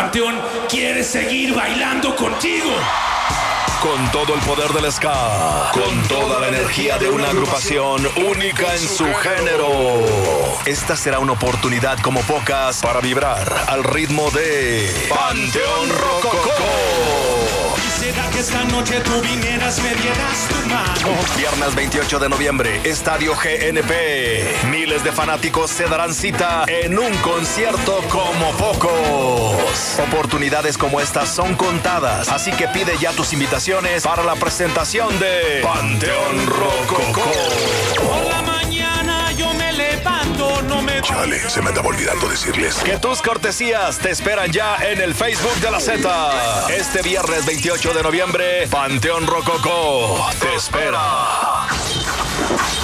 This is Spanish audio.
Panteón quiere seguir bailando contigo. Con todo el poder del ska, con toda la energía de una agrupación única en su género. Esta será una oportunidad como pocas para vibrar al ritmo de Panteón Rococó. Quisiera que esta noche tú vinieras, me dieras tu mano. Viernes 28 de noviembre, Estadio GNP. Miles de fanáticos se darán cita en un concierto como pocos. Oportunidades como estas son contadas, así que pide ya tus invitaciones para la presentación de Panteón Rococó. Por la mañana yo me levanto, no me... Chale, se me andaba olvidando decirles Que tus cortesías te esperan ya en el Facebook de la Z. Este viernes 28 de noviembre, Panteón Rococó te espera.